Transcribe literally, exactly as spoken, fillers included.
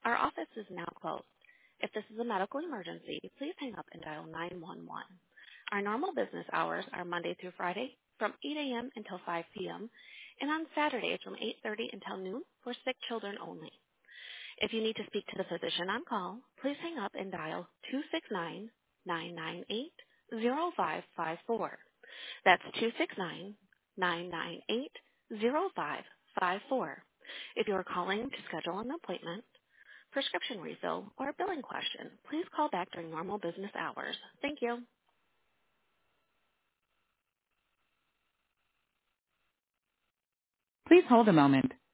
Our office is now closed. If this is a medical emergency, please hang up and dial nine one one. Our normal business hours are Monday through Friday from eight a.m. until five p.m. and on Saturdays from eight thirty until noon for sick children only. If you need to speak to the physician on call, please hang up and dial two six nine, nine nine eight, zero five five four. That's two six nine, nine nine eight, zero five five four. If you are calling to schedule an appointment, prescription refill, or a billing question, please call back during normal business hours. Thank you. Please hold a moment.